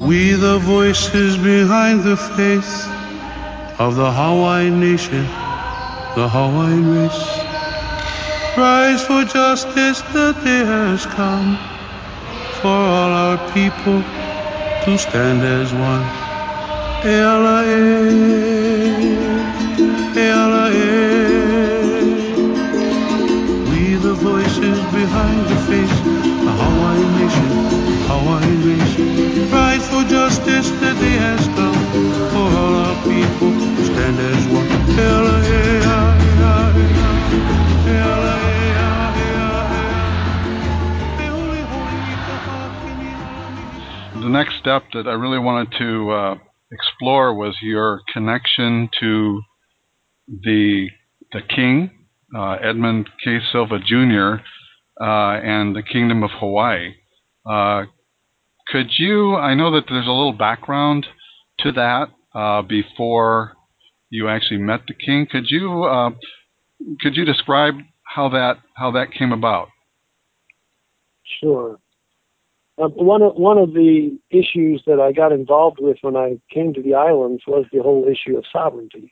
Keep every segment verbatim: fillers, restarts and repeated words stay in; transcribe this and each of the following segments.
We the voices behind the face of the Hawaiian nation, the Hawaiian race. Rise for justice, the day has come for all our people to stand as one. E ala e, e ala e. We the voices behind the face, the Hawaiian nation, Hawaiian race. Rise for justice, the day has come for all our people to stand as one. E ala e, e ala e, e ala e. The next step that I really wanted to uh, explore was your connection to the the king, uh, Edmund K. Silva Junior, uh, and the Kingdom of Hawaii. Uh, could you, I know that there's a little background to that uh, before you actually met the king. Could you uh, could you describe how that how that came about? Sure. Uh, one of one of the issues that I got involved with when I came to the islands was the whole issue of sovereignty.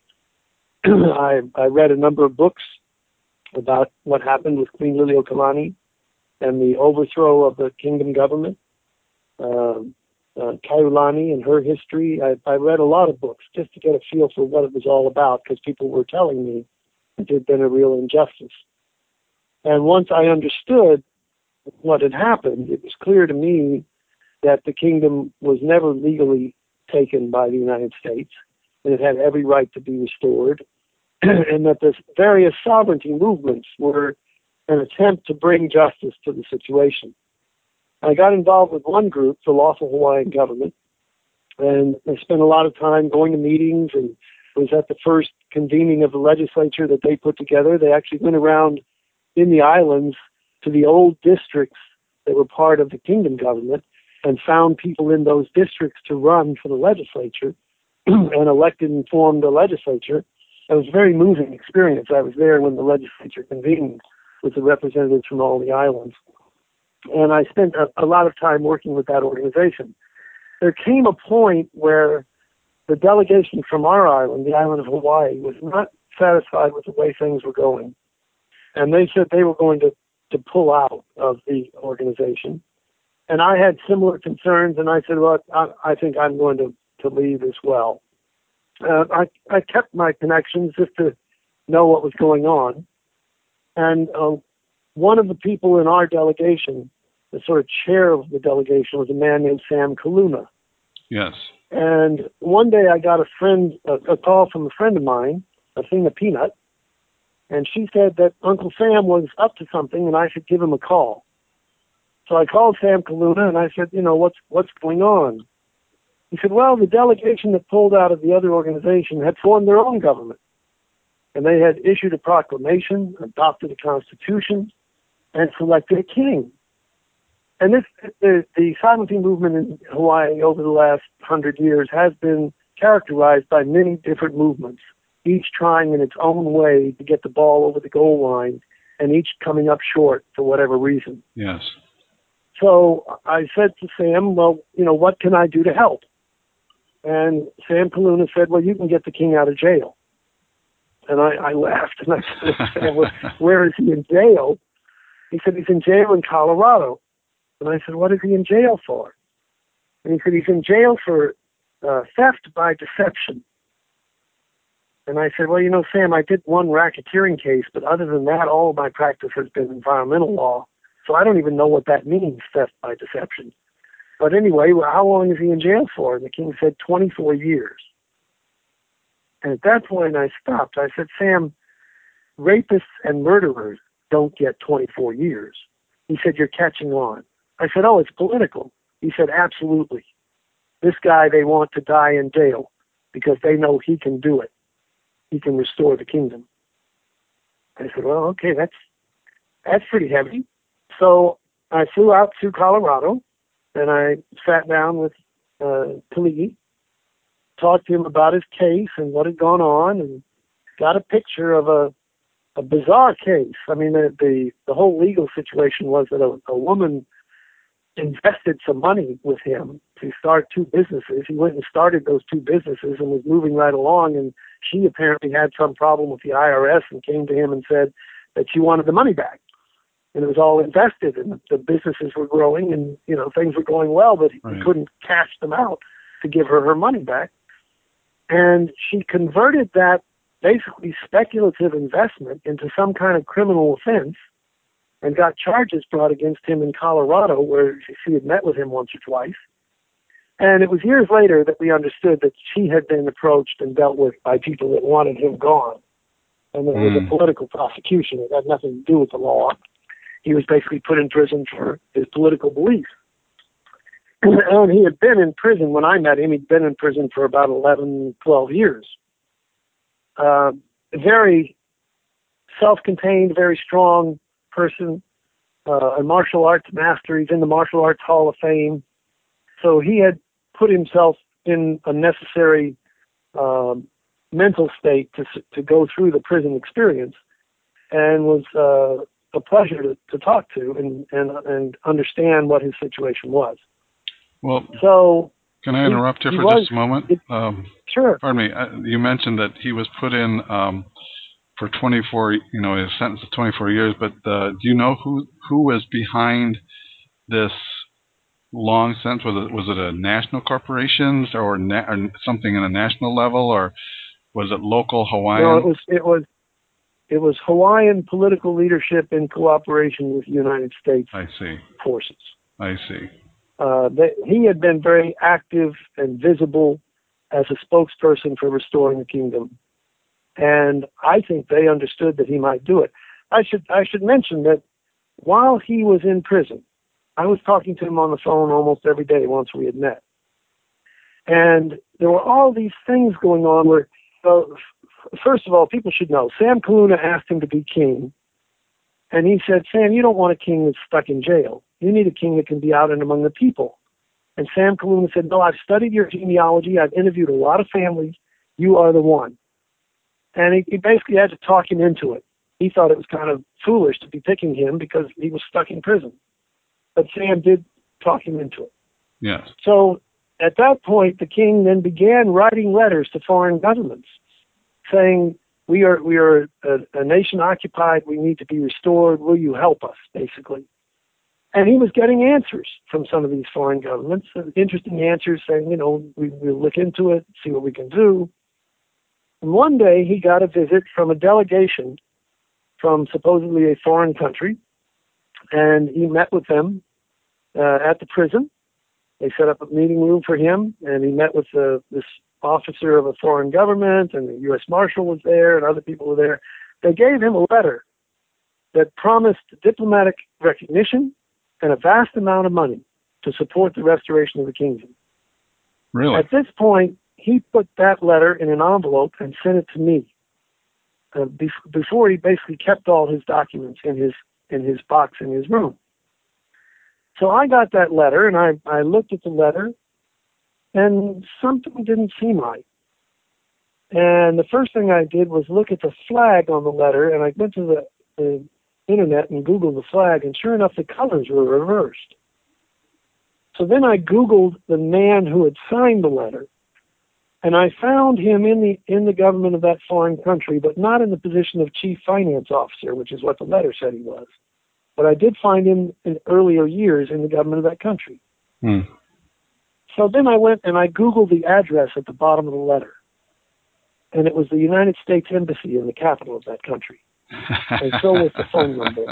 I, I read a number of books about what happened with Queen Liliuokalani and the overthrow of the kingdom government, uh, uh, Kaiulani and her history. I, I read a lot of books just to get a feel for what it was all about, because people were telling me that there had been a real injustice. And once I understood what had happened, it was clear to me that the kingdom was never legally taken by the United States, and it had every right to be restored, and that the various sovereignty movements were an attempt to bring justice to the situation. I got involved with one group, the Lawful Hawaiian Government, and I spent a lot of time going to meetings and was at the first convening of the legislature that they put together. They actually went around in the islands to the old districts that were part of the kingdom government and found people in those districts to run for the legislature and elected and formed the legislature. It was a very moving experience. I was there when the legislature convened with the representatives from all the islands. And I spent a, a lot of time working with that organization. There came a point where the delegation from our island, the island of Hawaii, was not satisfied with the way things were going. And they said they were going to to pull out of the organization. And I had similar concerns, and I said, well, I, I think I'm going to, to leave as well. Uh, I, I kept my connections just to know what was going on. And uh, one of the people in our delegation, the sort of chair of the delegation, was a man named Sam Kaluna. Yes. And one day I got a friend, a, a call from a friend of mine, Athena Peanut, and she said that Uncle Sam was up to something and I should give him a call. So I called Sam Kaluna and I said, you know, what's what's going on? He said, well, the delegation that pulled out of the other organization had formed their own government. And they had issued a proclamation, adopted a constitution, and selected a king. And this, the, the sovereignty movement in Hawaii over the last hundred years has been characterized by many different movements, each trying in its own way to get the ball over the goal line, and each coming up short for whatever reason. Yes. So I said to Sam, well, you know, what can I do to help? And Sam Kaluna said, well, you can get the king out of jail. And I, I laughed, and I said, Sam, well, where is he in jail? He said, he's in jail in Colorado. And I said, what is he in jail for? And he said, he's in jail for uh, theft by deception. And I said, well, you know, Sam, I did one racketeering case, but other than that, all of my practice has been environmental law. So I don't even know what that means, theft by deception. But anyway, well, how long is he in jail for? And the king said twenty-four years. And at that point, I stopped. I said, Sam, rapists and murderers don't get twenty-four years. He said, you're catching on. I said, oh, it's political. He said, absolutely. This guy, they want to die in jail because they know he can do it. He can restore the kingdom. I said, well, okay, that's that's pretty heavy. So I flew out to Colorado, and I sat down with uh, Kaligi, talked to him about his case and what had gone on, and got a picture of a, a bizarre case. I mean, the, the, the whole legal situation was that a, a woman invested some money with him to start two businesses. He went and started those two businesses and was moving right along, and she apparently had some problem with the I R S and came to him and said that she wanted the money back. And it was all invested, and the businesses were growing, and you know things were going well, but he Right. couldn't cash them out to give her her money back. And she converted that basically speculative investment into some kind of criminal offense and got charges brought against him in Colorado, where she had met with him once or twice. And it was years later that we understood that she had been approached and dealt with by people that wanted him gone. And it was Mm. a political prosecution. It had nothing to do with the law. He was basically put in prison for his political beliefs. And he had been in prison when I met him. He'd been in prison for about eleven, twelve years. Uh, very self-contained, very strong person, uh, a martial arts master. He's in the Martial Arts Hall of Fame. So he had put himself in a necessary um, mental state to to go through the prison experience, and was uh, a pleasure to, to talk to and, and and understand what his situation was. Well, So can I interrupt he, you he for was, just a moment? it, Um, sure. pardon me. Uh, you mentioned that he was put in um, for twenty-four. You know, his sentence of twenty-four years. But uh, do you know who who was behind this long sentence? Was it was it a national corporations or, na- or something in a national level, or was it local Hawaiian? No, it was it was it was Hawaiian political leadership in cooperation with United States I see. forces. I see. Uh, they, he had been very active and visible as a spokesperson for restoring the kingdom, and I think they understood that he might do it. I should I should mention that while he was in prison, I was talking to him on the phone almost every day once we had met, and there were all these things going on where, uh, f- first of all, people should know Sam Kaluna asked him to be king, and he said, "Sam, you don't want a king that's stuck in jail. You need a king that can be out and among the people." And Sam Kaluna said, "No, I've studied your genealogy. I've interviewed a lot of families. You are the one." And he, he basically had to talk him into it. He thought it was kind of foolish to be picking him because he was stuck in prison. But Sam did talk him into it. Yes. So at that point, the king then began writing letters to foreign governments saying, we are we are a, a nation occupied. We need to be restored. Will you help us, basically? And he was getting answers from some of these foreign governments, interesting answers saying, you know, we, we'll look into it, see what we can do. And one day he got a visit from a delegation from supposedly a foreign country, and he met with them uh, at the prison. They set up a meeting room for him, and he met with uh, this officer of a foreign government, and the U S Marshal was there, and other people were there. They gave him a letter that promised diplomatic recognition and a vast amount of money to support the restoration of the kingdom. Really? At this point, he put that letter in an envelope and sent it to me. Uh, be- before he basically kept all his documents in his in his box in his room. So I got that letter, and I, I looked at the letter, and something didn't seem right. And the first thing I did was look at the flag on the letter, and I went to the, the internet and Googled the flag, and sure enough, the colors were reversed. So then I Googled the man who had signed the letter, and I found him in the in the government of that foreign country, but not in the position of chief finance officer, which is what the letter said he was. But I did find him in earlier years in the government of that country. Hmm. So then I went and I Googled the address at the bottom of the letter, and it was the United States Embassy in the capital of that country. And so was the phone number.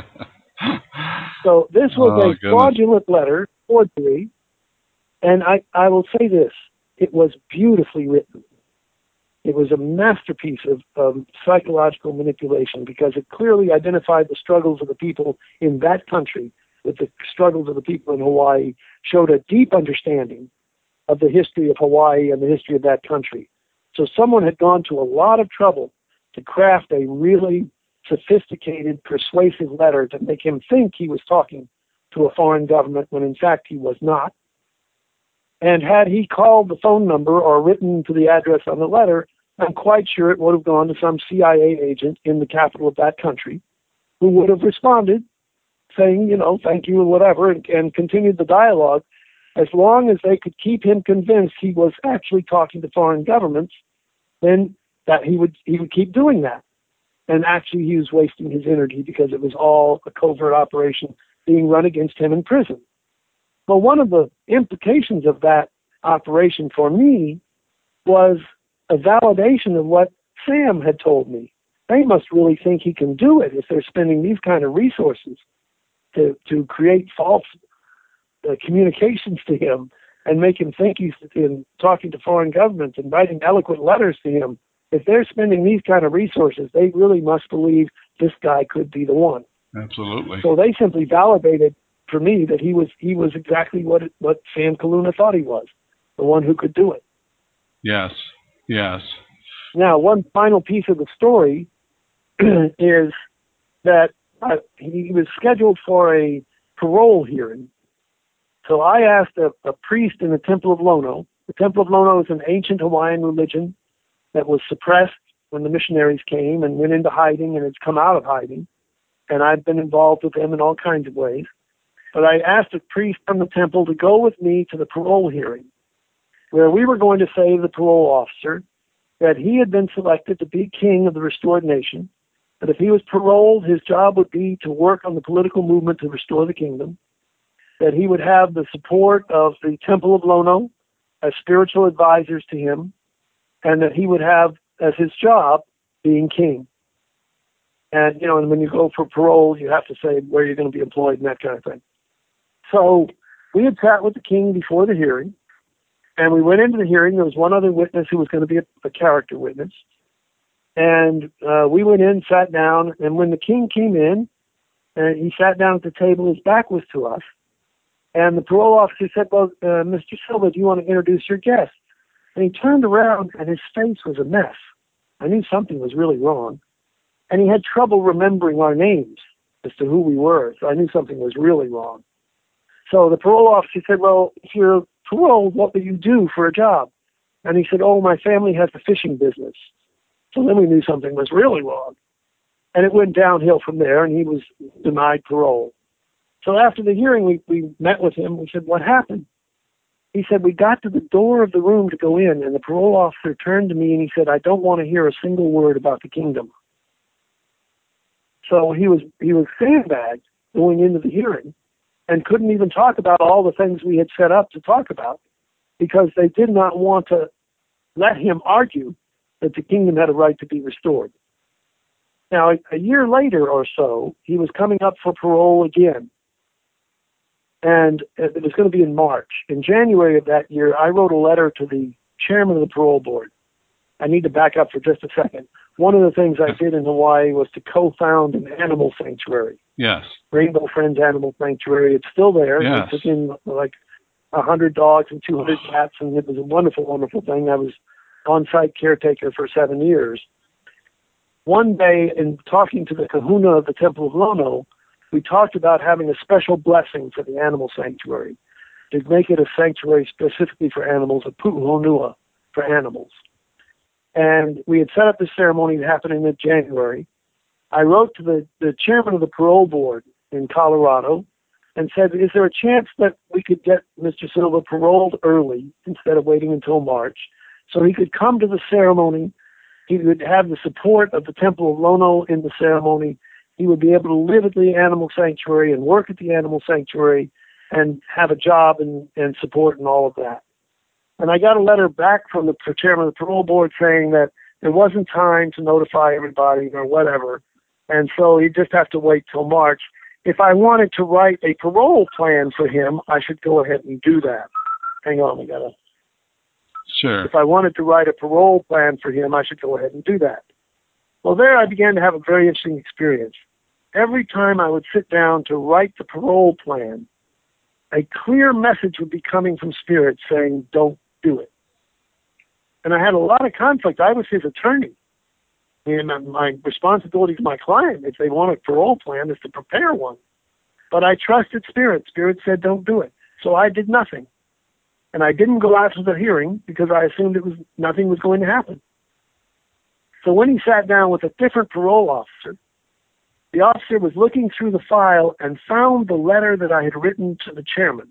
So this was Oh, a goodness. fraudulent letter, forgery, and I, I will say this, it was beautifully written. It was a masterpiece of, of psychological manipulation because it clearly identified the struggles of the people in that country with the struggles of the people in Hawaii, showed a deep understanding of the history of Hawaii and the history of that country. So someone had gone to a lot of trouble to craft a really sophisticated, persuasive letter to make him think he was talking to a foreign government when in fact he was not. And had he called the phone number or written to the address on the letter, I'm quite sure it would have gone to some C I A agent in the capital of that country who would have responded saying, you know, thank you and whatever, and, and continued the dialogue. As long as they could keep him convinced he was actually talking to foreign governments, then that he would he would keep doing that. And actually he was wasting his energy because it was all a covert operation being run against him in prison. But one of the implications of that operation for me was a validation of what Sam had told me. They must really think he can do it if they're spending these kind of resources to, to create false uh, communications to him and make him think he's in talking to foreign governments and writing eloquent letters to him. If they're spending these kind of resources, they really must believe this guy could be the one. Absolutely. So they simply validated for me that he was he was exactly what it, what Sam Kaluna thought he was, the one who could do it. Yes, yes. Now, one final piece of the story is that uh, he was scheduled for a parole hearing. So I asked a, a priest in the Temple of Lono. The Temple of Lono is an ancient Hawaiian religion that was suppressed when the missionaries came and went into hiding, and it's come out of hiding. And I've been involved with them in all kinds of ways. But I asked a priest from the temple to go with me to the parole hearing, where we were going to say to the parole officer that he had been selected to be king of the restored nation, that if he was paroled, his job would be to work on the political movement to restore the kingdom, that he would have the support of the Temple of Lono as spiritual advisors to him, and that he would have as his job being king. And, you know, and when you go for parole, you have to say where you're going to be employed and that kind of thing. So we had sat with the king before the hearing, and we went into the hearing. There was one other witness who was going to be a, a character witness. And uh, we went in, sat down, and when the king came in, and he sat down at the table, his back was to us. And the parole officer said, well, uh, Mister Silva, do you want to introduce your guest? And he turned around, and his face was a mess. I knew something was really wrong. And he had trouble remembering our names as to who we were. So I knew something was really wrong. So the parole officer said, well, if you're paroled, what do you do for a job? And he said, oh, my family has a fishing business. So then we knew something was really wrong. And it went downhill from there, and he was denied parole. So after the hearing, we, we met with him. We said, what happened? He said, we got to the door of the room to go in, and the parole officer turned to me and he said, I don't want to hear a single word about the kingdom. So he was he was sandbagged going into the hearing and couldn't even talk about all the things we had set up to talk about because they did not want to let him argue that the kingdom had a right to be restored. Now, a, a year later or so, he was coming up for parole again. And it was going to be in March. In January of that year, I wrote a letter to the chairman of the parole board. I need to back up for just a second. One of the things I did in Hawaii was to co-found an animal sanctuary. Yes. Rainbow Friends Animal Sanctuary. It's still there. Yes. They took in like one hundred dogs and two hundred cats, and it was a wonderful, wonderful thing. I was on-site caretaker for seven years. One day, in talking to the kahuna of the Temple of Lono, we talked about having a special blessing for the animal sanctuary, to make it a sanctuary specifically for animals, a pu'uhonua for animals. And we had set up this ceremony to happen in mid-January. I wrote to the, the chairman of the parole board in Colorado and said, is there a chance that we could get Mister Silva paroled early instead of waiting until March so he could come to the ceremony, he would have the support of the Temple of Lono in the ceremony, he would be able to live at the animal sanctuary and work at the animal sanctuary and have a job and, and support and all of that. And I got a letter back from the chairman of the parole board saying that there wasn't time to notify everybody or whatever, and so he'd just have to wait till March. If I wanted to write a parole plan for him, I should go ahead and do that. Hang on, we gotta. Sure. If I wanted to write a parole plan for him, I should go ahead and do that. Well, there I began to have a very interesting experience. Every time I would sit down to write the parole plan, a clear message would be coming from Spirit saying, don't do it. And I had a lot of conflict. I was his attorney. And my responsibility to my client, if they want a parole plan, is to prepare one. But I trusted Spirit. Spirit said, don't do it. So I did nothing. And I didn't go out to the hearing because I assumed it was nothing was going to happen. So when he sat down with a different parole officer, the officer was looking through the file and found the letter that I had written to the chairman.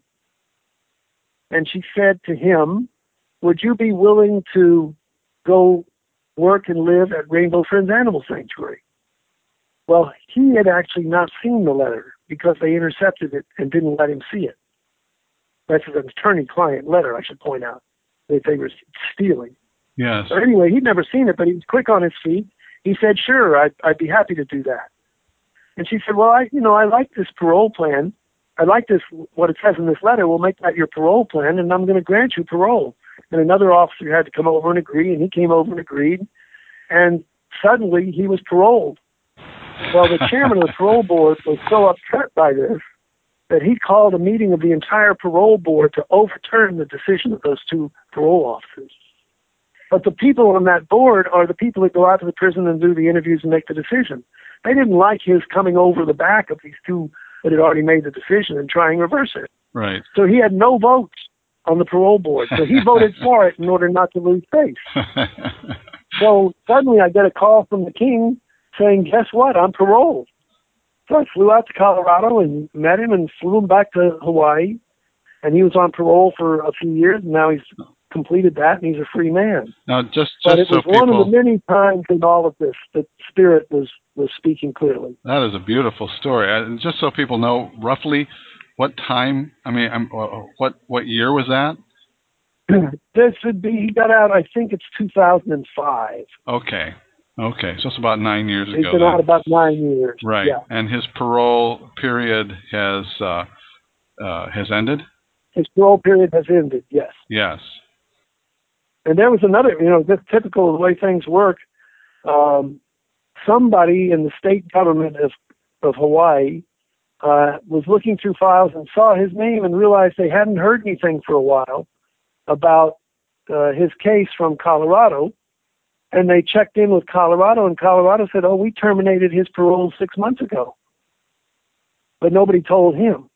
And she said to him, would you be willing to go work and live at Rainbow Friends Animal Sanctuary? Well, he had actually not seen the letter because they intercepted it and didn't let him see it. That's an attorney-client letter, I should point out, that they were stealing. Yes. So anyway, he'd never seen it, but he was quick on his feet. He said, sure, I'd, I'd be happy to do that. And she said, well, I, you know, I like this parole plan. I like this, what it says in this letter. We'll make that your parole plan, and I'm going to grant you parole. And another officer had to come over and agree, and he came over and agreed. And suddenly he was paroled. Well, the chairman of the parole board was so upset by this that he called a meeting of the entire parole board to overturn the decision of those two parole officers. But the people on that board are the people that go out to the prison and do the interviews and make the decision. They didn't like his coming over the back of these two that had already made the decision and trying to reverse it. Right. So he had no votes on the parole board. So he voted for it in order not to lose face. So suddenly I get a call from the king saying, guess what? I'm paroled. So I flew out to Colorado and met him and flew him back to Hawaii. And he was on parole for a few years, and now he's completed that, and he's a free man. Now, just, just but it so was people, one of the many times in all of this that Spirit was, was speaking clearly. That is a beautiful story. And just so people know roughly what time, I mean, um, what what year was that? This would be, he got out, I think it's two thousand five. Okay. Okay. So it's about nine years He's ago. He's been then. out about nine years. Right. Yeah. And his parole period has uh, uh, has ended? His parole period has ended, yes. Yes. And there was another, you know, just typical of the way things work. Um, somebody in the state government of, of Hawaii uh, was looking through files and saw his name and realized they hadn't heard anything for a while about uh, his case from Colorado. And they checked in with Colorado, and Colorado said, oh, we terminated his parole six months ago. But nobody told him.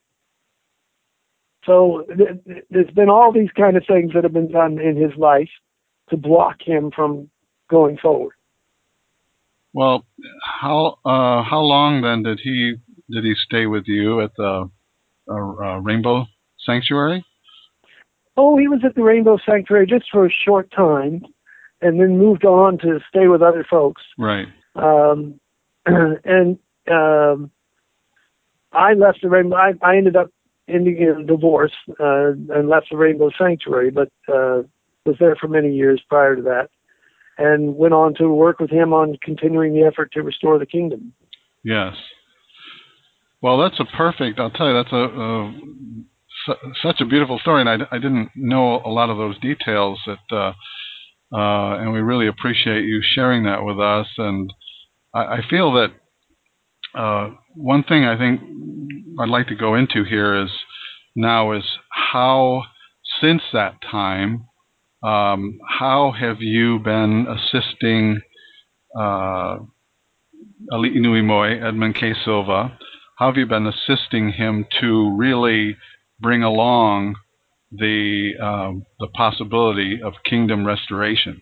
So th- there's been all these kind of things that have been done in his life to block him from going forward. Well, how uh, how long then did he did he stay with you at the uh, uh, Rainbow Sanctuary? Oh, he was at the Rainbow Sanctuary just for a short time, and then moved on to stay with other folks. Right. Um, and um, I left the Rainbow. I, I ended up ending in a divorce uh, and left the Rainbow Sanctuary, but uh, was there for many years prior to that, and went on to work with him on continuing the effort to restore the kingdom. Yes. Well, that's a perfect. I'll tell you, that's a, a su- such a beautiful story, and I, I didn't know a lot of those details. That uh, uh, and we really appreciate you sharing that with us. And I, I feel that uh, one thing I think I'd like to go into here is now is how since that time, um, how have you been assisting uh, Ali'i Nui Moi, Edmund K. Silva? How have you been assisting him to really bring along the um, the possibility of kingdom restoration?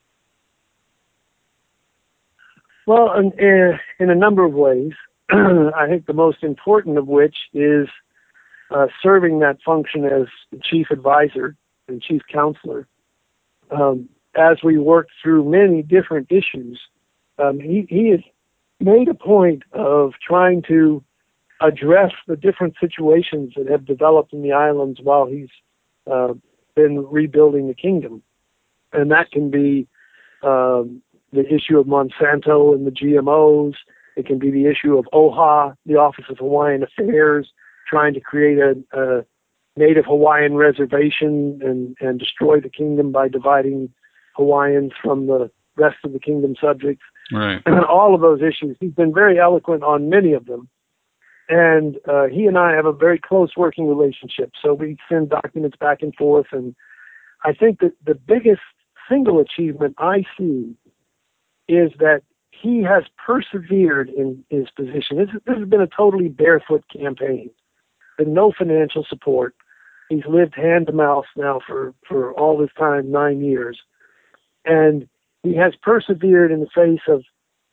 Well, in, in a number of ways. I think the most important of which is uh, serving that function as the chief advisor and chief counselor. Um, as we worked through many different issues, um, he, he has made a point of trying to address the different situations that have developed in the islands while he's uh, been rebuilding the kingdom. And that can be um, the issue of Monsanto and the G M Os. It can be the issue of O H A, the Office of Hawaiian Affairs, trying to create a, a native Hawaiian reservation and, and destroy the kingdom by dividing Hawaiians from the rest of the kingdom subjects. Right. All of those issues. He's been very eloquent on many of them. And uh, he and I have a very close working relationship. So we send documents back and forth. And I think that the biggest single achievement I see is that he has persevered in his position. This, this has been a totally barefoot campaign. Been no financial support. He's lived hand to mouth now for, for all this time, nine years. And he has persevered in the face of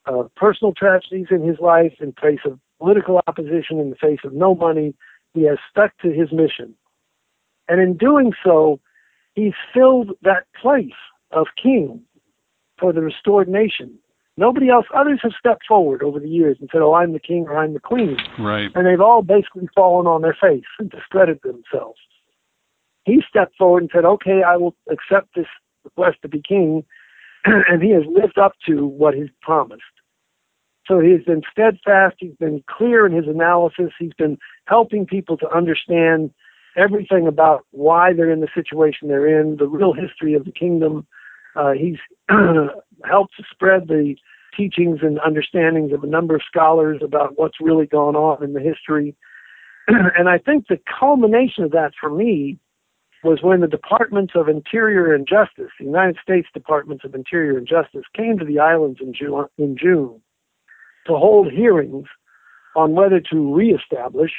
uh, personal tragedies in his life, in face of political opposition, in the face of no money, he has stuck to his mission. And in doing so, he's filled that place of king for the restored nation. Nobody else, others have stepped forward over the years and said, oh, I'm the king or I'm the queen. Right. And they've all basically fallen on their face and discredited themselves. He stepped forward and said, okay, I will accept this request to be king, and he has lived up to what he's promised. So he has been steadfast, he's been clear in his analysis, he's been helping people to understand everything about why they're in the situation they're in, the real history of the kingdom. Uh, he's helped to spread the teachings and understandings of a number of scholars about what's really gone on in the history. And I think the culmination of that for me was when the Departments of Interior and Justice, the United States Departments of Interior and Justice, came to the islands in June, in June to hold hearings on whether to reestablish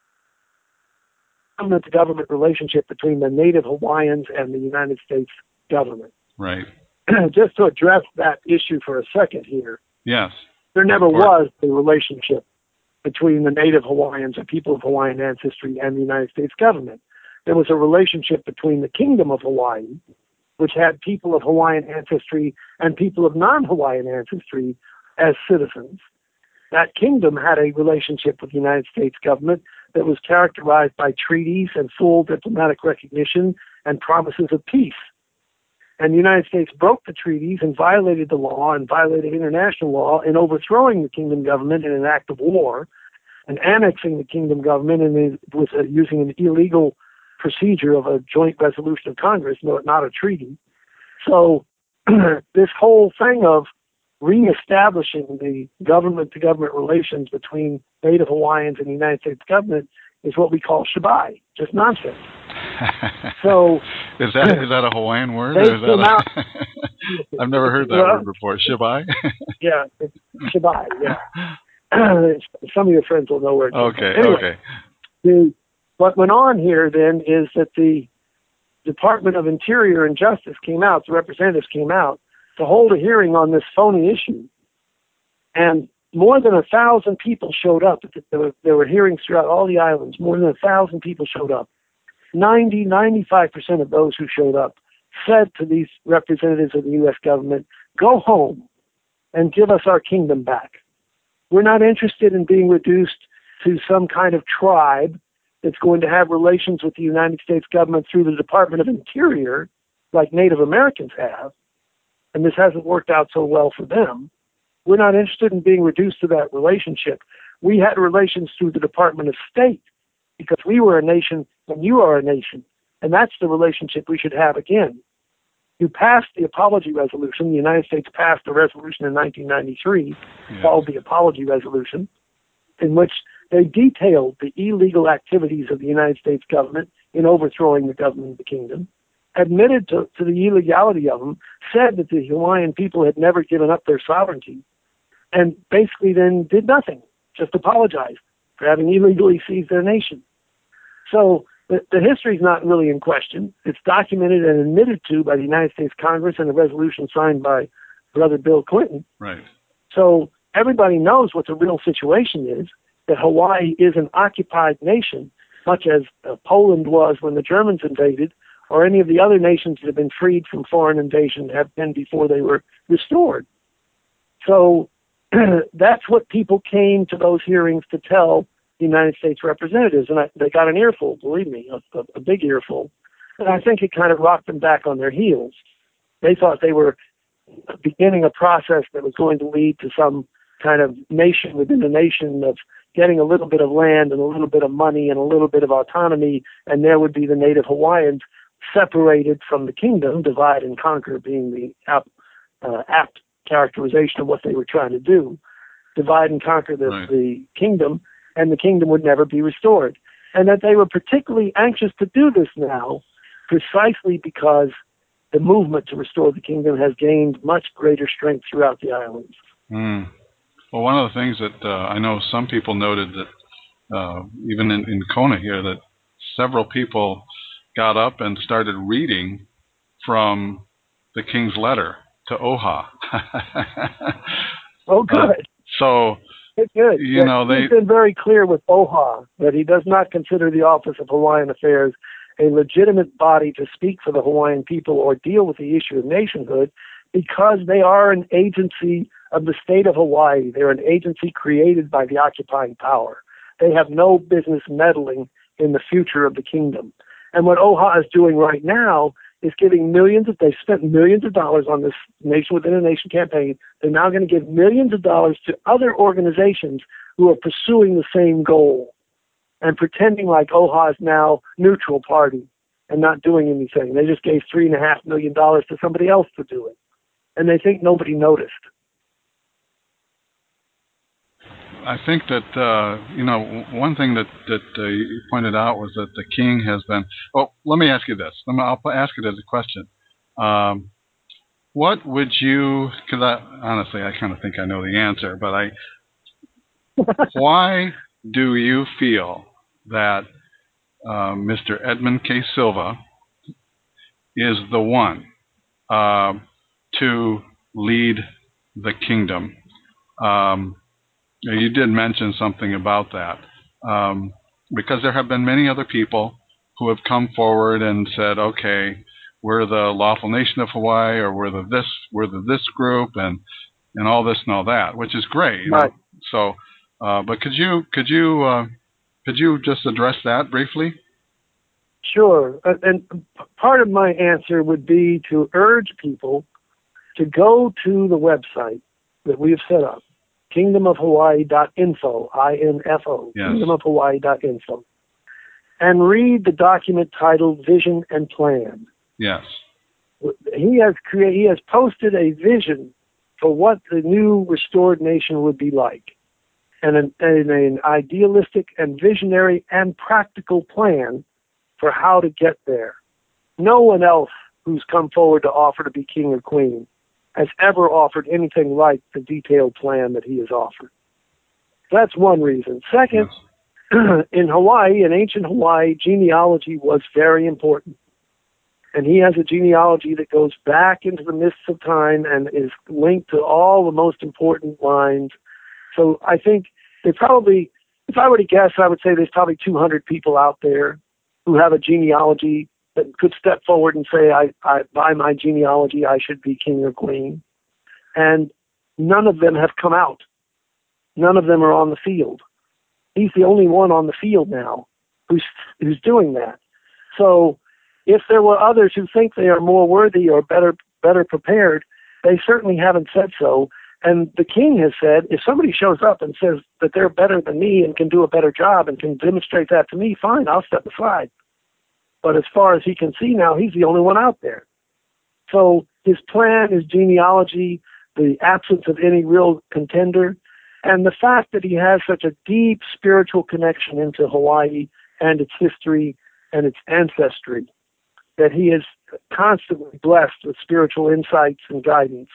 the government relationship between the Native Hawaiians and the United States government. Right. Just to address that issue for a second here. Yes. There never was a relationship between the Native Hawaiians or people of Hawaiian ancestry and the United States government. There was a relationship between the Kingdom of Hawaii, which had people of Hawaiian ancestry and people of non-Hawaiian ancestry as citizens. That kingdom had a relationship with the United States government that was characterized by treaties and full diplomatic recognition and promises of peace. And the United States broke the treaties and violated the law and violated international law in overthrowing the kingdom government in an act of war and annexing the kingdom government and with uh, using an illegal procedure of a joint resolution of Congress, no, not a treaty. So this whole thing of reestablishing the government-to-government relations between Native Hawaiians and the United States government is what we call shabai, just nonsense. So is that is that a Hawaiian word? Or is that a I've never heard that well, word before. Shabai? Yeah, it's shabai. Yeah. Some of your friends will know where it's Okay. Anyway, Okay. The, what went on here then is that the Department of Interior and Justice came out, the representatives came out to hold a hearing on this phony issue, and more than a thousand people showed up. There were, there were hearings throughout all the islands. More than a thousand people showed up. ninety, ninety-five percent of those who showed up said to these representatives of the U S government, go home and give us our kingdom back. We're not interested in being reduced to some kind of tribe that's going to have relations with the United States government through the Department of Interior, like Native Americans have, and this hasn't worked out so well for them. We're not interested in being reduced to that relationship. We had relations through the Department of State because we were a nation and you are a nation, and that's the relationship we should have again. You passed the apology resolution. The United States passed a resolution in nineteen ninety-three yes. called the Apology Resolution, in which they detailed the illegal activities of the United States government in overthrowing the government of the kingdom, admitted to, to the illegality of them, said that the Hawaiian people had never given up their sovereignty, and basically then did nothing, just apologized for having illegally seized their nation. So the, the history is not really in question. It's documented and admitted to by the United States Congress in a resolution signed by Brother Bill Clinton. Right. So everybody knows what the real situation is, that Hawaii is an occupied nation, much as uh, Poland was when the Germans invaded, or any of the other nations that have been freed from foreign invasion have been before they were restored. So that's what people came to those hearings to tell the United States representatives, and I, they got an earful, believe me, a, a, a big earful. And I think it kind of rocked them back on their heels. They thought they were beginning a process that was going to lead to some kind of nation within a nation of getting a little bit of land and a little bit of money and a little bit of autonomy, and there would be the Native Hawaiians separated from the kingdom, divide and conquer being the apt, uh, apt characterization of what they were trying to do, divide and conquer the, right. the kingdom, and the kingdom would never be restored. And that they were particularly anxious to do this now, precisely because the movement to restore the kingdom has gained much greater strength throughout the islands. Mm. Well, one of the things that uh, I know some people noted that uh, even in, in Kona here, that several people got up and started reading from the king's letter to Oha. Oh, good. Uh, so, It's good. you Yeah, know, they... He's been very clear with O H A that he does not consider the Office of Hawaiian Affairs a legitimate body to speak for the Hawaiian people or deal with the issue of nationhood, because they are an agency of the state of Hawaii. They're an agency created by the occupying power. They have no business meddling in the future of the kingdom. And what O H A is doing right now is giving millions of, they've spent millions of dollars on this Nation Within a Nation campaign. They're now going to give millions of dollars to other organizations who are pursuing the same goal and pretending like O H A is now neutral party and not doing anything. They just gave three and a half million dollars to somebody else to do it. And they think nobody noticed. I think that, uh, you know, one thing that, that uh, you pointed out was that the king has been... Oh, let me ask you this. Let me, I'll ask it as a question. Um, what would you... Because I, honestly, I kind of think I know the answer, but I... Why do you feel that uh, Mister Edmund K. Silva is the one uh, to lead the kingdom? Um You did mention something about that, um, because there have been many other people who have come forward and said, "Okay, we're the lawful nation of Hawaii, or we're the this, we're the this group, and and all this and all that," which is great. You Right. know? So, uh, but could you could you uh, could you just address that briefly? Sure. And, and part of my answer would be to urge people to go to the website that we have set up, kingdom of hawaii dot info, I N F O, Yes. kingdom of hawaii dot info, and read the document titled Vision and Plan. Yes. He has created, he has posted a vision for what the new restored nation would be like, and an, and an idealistic and visionary and practical plan for how to get there. No one else who's come forward to offer to be king or queen has ever offered anything like the detailed plan that he has offered. That's one reason. Second, yes. In Hawaii, in ancient Hawaii, genealogy was very important. And he has a genealogy that goes back into the mists of time and is linked to all the most important lines. So I think they probably, if I were to guess, I would say there's probably two hundred people out there who have a genealogy that could step forward and say, I, I, by my genealogy, I should be king or queen. And none of them have come out. None of them are on the field. He's the only one on the field now who's, who's doing that. So if there were others who think they are more worthy or better, better prepared, they certainly haven't said so. And the king has said, if somebody shows up and says that they're better than me and can do a better job and can demonstrate that to me, fine, I'll step aside. But as far as he can see now, he's the only one out there. So his plan, his genealogy, the absence of any real contender, and the fact that he has such a deep spiritual connection into Hawaii and its history and its ancestry, that he is constantly blessed with spiritual insights and guidance,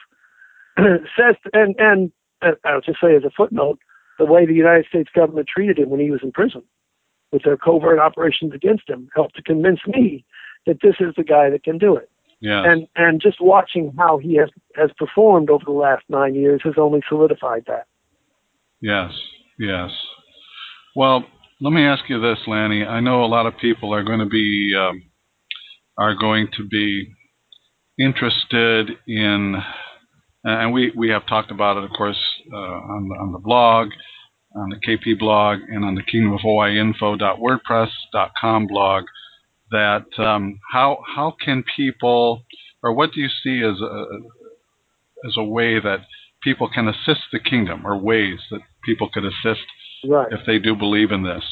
says, and, and I'll just say as a footnote, the way the United States government treated him when he was in prison with their covert operations against him helped to convince me that this is the guy that can do it. Yes. And and just watching how he has, has performed over the last nine years has only solidified that. Yes, yes. Well, let me ask you this, Lanny. I know a lot of people are going to be um, are going to be interested in, and we, we have talked about it, of course, uh, on the, on the blog, on the K P blog, and on the kingdom of hawaii info dot wordpress dot com blog. That um, how how can people, or what do you see as a as a way that people can assist the kingdom, or ways that people could assist, right, if they do believe in this?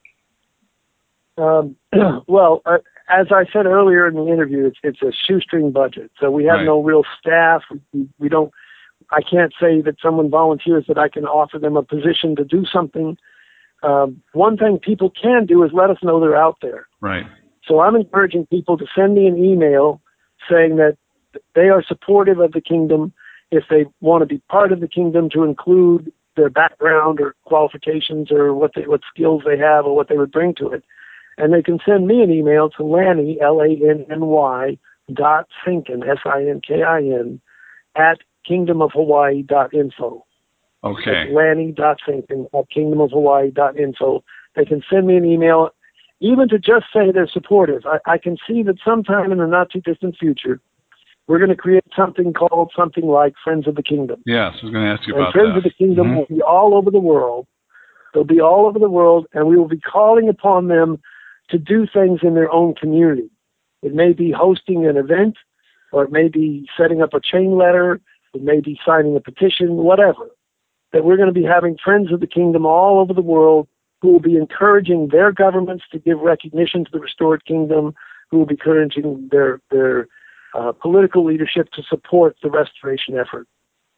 Um, well, uh, as I said earlier in the interview, it's it's a shoestring budget, so we have right. no real staff. We, we don't. I can't say that someone volunteers that I can offer them a position to do something. Um, one thing people can do is let us know they're out there. Right. So I'm encouraging people to send me an email saying that they are supportive of the kingdom. If they want to be part of the kingdom, to include their background or qualifications or what they, what skills they have or what they would bring to it. And they can send me an email to Lanny, L A N N Y, dot Sinkin, S I N K I N, at kingdom of hawaii dot info. Okay. It's lanny dot finken at kingdom of hawaii dot info. They can send me an email, even to just say they're supportive. I, I can see that sometime in the not-too-distant future, we're going to create something called something like Friends of the Kingdom. Yes, I was going to ask you and about Friends that. of the Kingdom Mm-hmm. will be all over the world. They'll be all over the world, and we will be calling upon them to do things in their own community. It may be hosting an event, or it may be setting up a chain letter, it may be signing a petition, whatever. That we're going to be having Friends of the Kingdom all over the world who will be encouraging their governments to give recognition to the restored kingdom, who will be encouraging their, their uh, political leadership to support the restoration effort.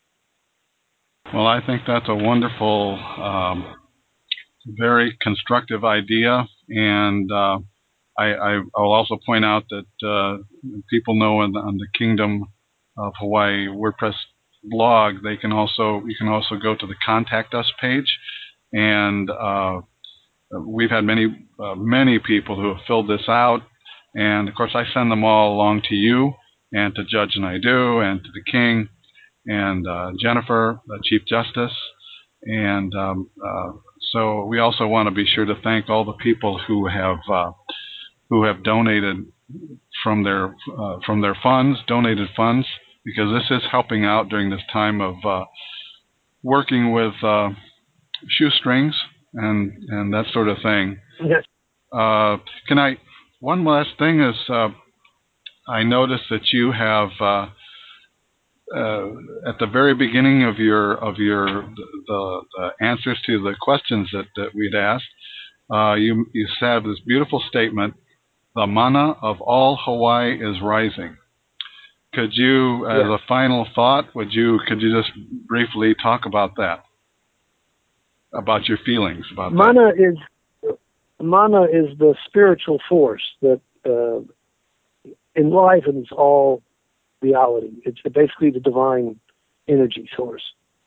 Well, I think that's a wonderful, um, very constructive idea, and uh, I, I, I'll also point out that uh, people know on the, on the Kingdom of Hawaii WordPress blog, they can also you can also go to the Contact Us page, and uh, we've had many uh, many people who have filled this out, and of course I send them all along to you and to Judge Naidoo and to the King and uh, Jennifer, the Chief Justice, and um, uh, so we also want to be sure to thank all the people who have uh, who have donated from their uh, from their funds, donated funds, because this is helping out during this time of uh, working with uh, shoestrings and and that sort of thing. Yes. Uh, can I? One last thing is, uh, I noticed that you have uh, uh, at the very beginning of your of your the, the answers to the questions that, that we'd asked, uh, you you said this beautiful statement: "The mana of all Hawaii is rising." Could you, as Yes. a final thought, would you could you just briefly talk about that, about your feelings about Mana that? is mana is the spiritual force that uh, enlivens all reality. It's basically the divine energy source.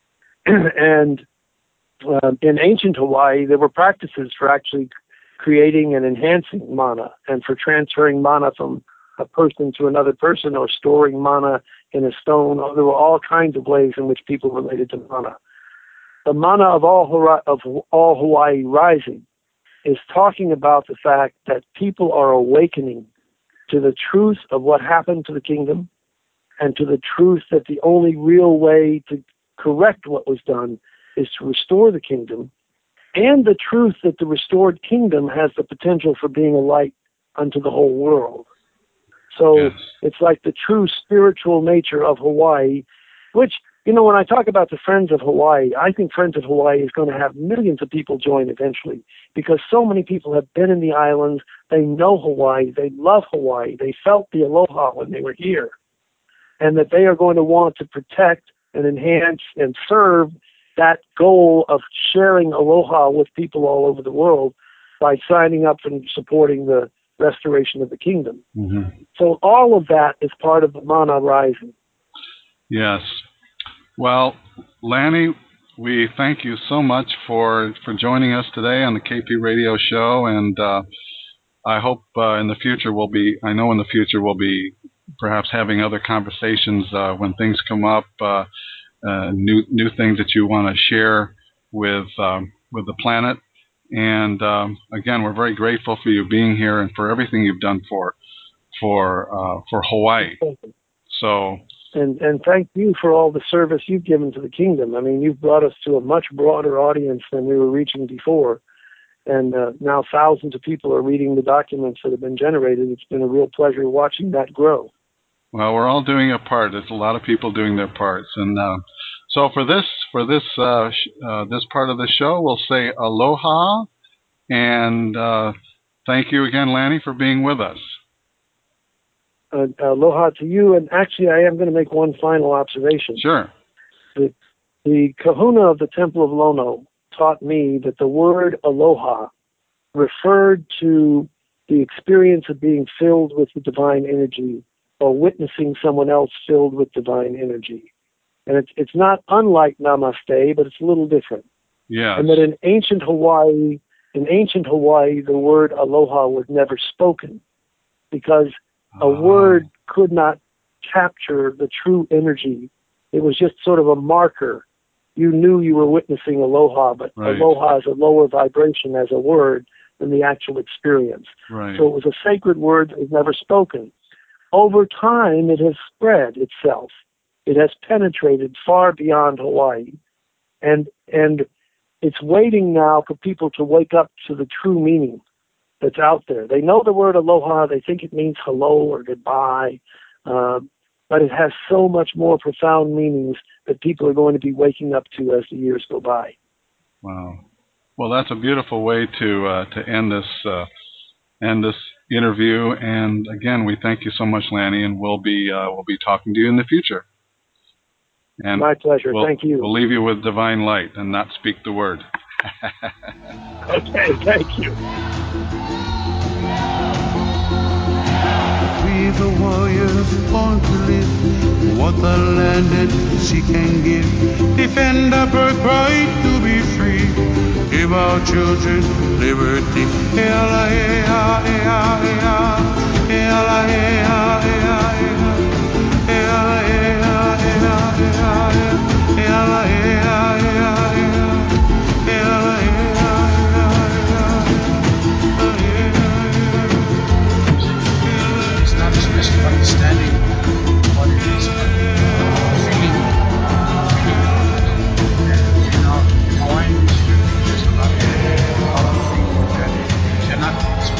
and um, in ancient Hawaii, there were practices for actually creating and enhancing mana, and for transferring mana from a person to another person, or storing mana in a stone. There were all kinds of ways in which people related to mana. The mana of all, of all Hawaii rising is talking about the fact that people are awakening to the truth of what happened to the kingdom, and to the truth that the only real way to correct what was done is to restore the kingdom, and the truth that the restored kingdom has the potential for being a light unto the whole world. So Yes. It's like the true spiritual nature of Hawaii, which, you know, when I talk about the Friends of Hawaii, I think Friends of Hawaii is going to have millions of people join eventually, because so many people have been in the islands, they know Hawaii, they love Hawaii, they felt the aloha when they were here, and that they are going to want to protect and enhance and serve that goal of sharing aloha with people all over the world by signing up and supporting the restoration of the kingdom. Mm-hmm. So all of that is part of the mana rising. Yes. Well, Lanny, we thank you so much for, for joining us today on the K P Radio Show, and uh, I hope uh, in the future we'll be, I know in the future we'll be perhaps having other conversations uh, when things come up, uh, uh, new new things that you want to share with um, with the planet. And um, again, we're very grateful for you being here and for everything you've done for for uh, for Hawaii. So. And and thank you for all the service you've given to the kingdom. I mean, you've brought us to a much broader audience than we were reaching before. And uh, now thousands of people are reading the documents that have been generated. It's been a real pleasure watching that grow. Well, we're all doing a part. There's a lot of people doing their parts. And uh, so for this for this uh, sh- uh, this part of the show, we'll say aloha. And uh, thank you again, Lanny, for being with us. Uh, aloha to you. And actually, I am going to make one final observation. Sure. The, the kahuna of the Temple of Lono taught me that the word aloha referred to the experience of being filled with the divine energy, or witnessing someone else filled with divine energy. And it's it's not unlike namaste, but it's a little different. Yes. And that in ancient Hawaii, in ancient Hawaii, the word aloha was never spoken, because a oh. word could not capture the true energy. It was just sort of a marker you knew you were witnessing aloha, but right. aloha is a lower vibration as a word than the actual experience. Right. So it was a sacred word that was never spoken. Over time, it has spread itself. It has penetrated far beyond Hawaii. And and it's waiting now for people to wake up to the true meaning that's out there. They know the word aloha. They think it means hello or goodbye. Uh, but it has so much more profound meanings that people are going to be waking up to as the years go by. Wow. Well, that's a beautiful way to uh, to end this uh, end this interview. And again, we thank you so much, Lanny, and we'll be uh, we'll be talking to you in the future. And my pleasure. We'll, thank you. We'll leave you with divine light and not speak the word. Okay, thank you. We the warriors born to live, what the land and sea can give. Defend our birthright to be free. Give our children liberty. Ela, ea, ea, ea. Ela, ea, ea, ea. Ela, ea, ea, ea. Ela, ea, ea, ea. Ela, It's not just understanding what it is, but feeling it. Feeling it. And, you know, Hawaiian music is about how we feel that cannot be explained.